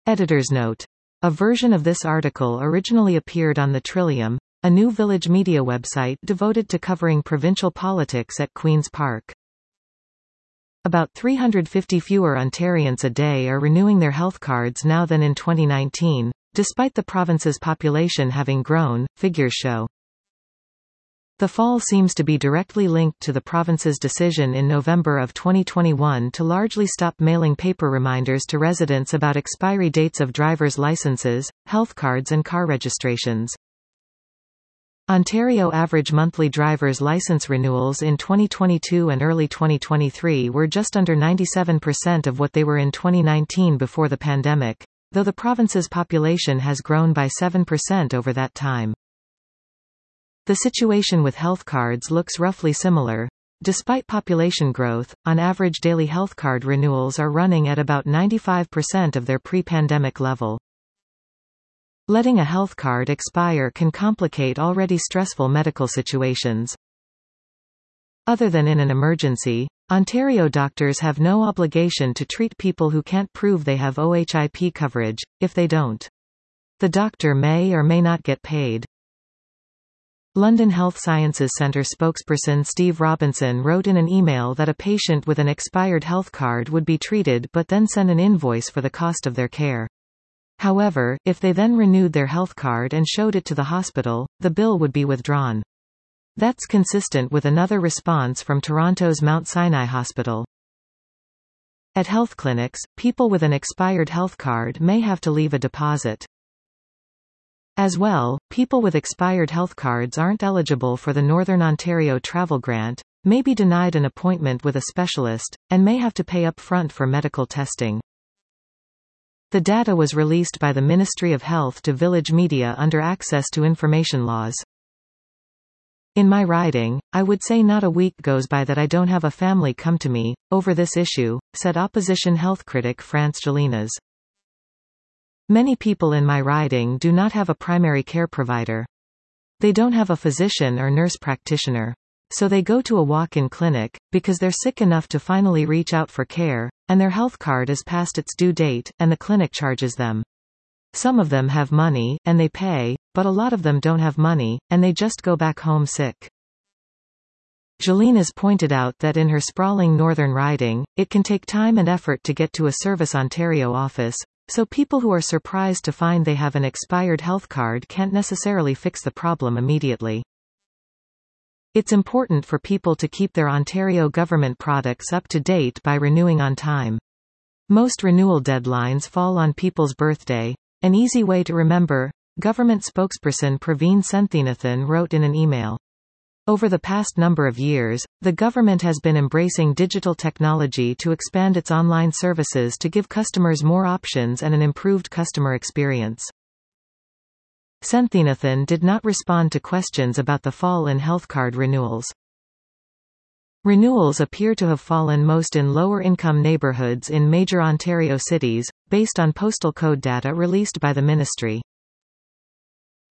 Editor's note. A version of this article originally appeared on the Trillium, a new village media website devoted to covering provincial politics at Queen's Park. About 350 fewer Ontarians a day are renewing their health cards now than in 2019, despite the province's population having grown, figures show. The fall seems to be directly linked to the province's decision in November of 2021 to largely stop mailing paper reminders to residents about expiry dates of driver's licenses, health cards and car registrations. Ontario average monthly driver's license renewals in 2022 and early 2023 were just under 97% of what they were in 2019 before the pandemic, though the province's population has grown by 7% over that time. The situation with health cards looks roughly similar. Despite population growth, on average daily health card renewals are running at about 95% of their pre-pandemic level. Letting a health card expire can complicate already stressful medical situations. Other than in an emergency, Ontario doctors have no obligation to treat people who can't prove they have OHIP coverage. If they don't, the doctor may or may not get paid. London Health Sciences Centre spokesperson Steve Robinson wrote in an email that a patient with an expired health card would be treated but then send an invoice for the cost of their care. However, if they then renewed their health card and showed it to the hospital, the bill would be withdrawn. That's consistent with another response from Toronto's Mount Sinai Hospital. At health clinics, people with an expired health card may have to leave a deposit. As well, people with expired health cards aren't eligible for the Northern Ontario Travel Grant, may be denied an appointment with a specialist, and may have to pay up front for medical testing. The data was released by the Ministry of Health to Village Media under Access to Information laws. In my riding, I would say not a week goes by that I don't have a family come to me over this issue, said opposition health critic France Gélinas. Many people in my riding do not have a primary care provider. They don't have a physician or nurse practitioner. So they go to a walk-in clinic, because they're sick enough to finally reach out for care, and their health card is past its due date, and the clinic charges them. Some of them have money, and they pay, but a lot of them don't have money, and they just go back home sick. Gélinas pointed out that in her sprawling northern riding, it can take time and effort to get to a Service Ontario office, so people who are surprised to find they have an expired health card can't necessarily fix the problem immediately. It's important for people to keep their Ontario government products up to date by renewing on time. Most renewal deadlines fall on people's birthday. An easy way to remember, government spokesperson Praveen Senthinathan wrote in an email. Over the past number of years, the government has been embracing digital technology to expand its online services to give customers more options and an improved customer experience. Senthinathan did not respond to questions about the fall in health card renewals. Renewals appear to have fallen most in lower-income neighbourhoods in major Ontario cities, based on postal code data released by the ministry.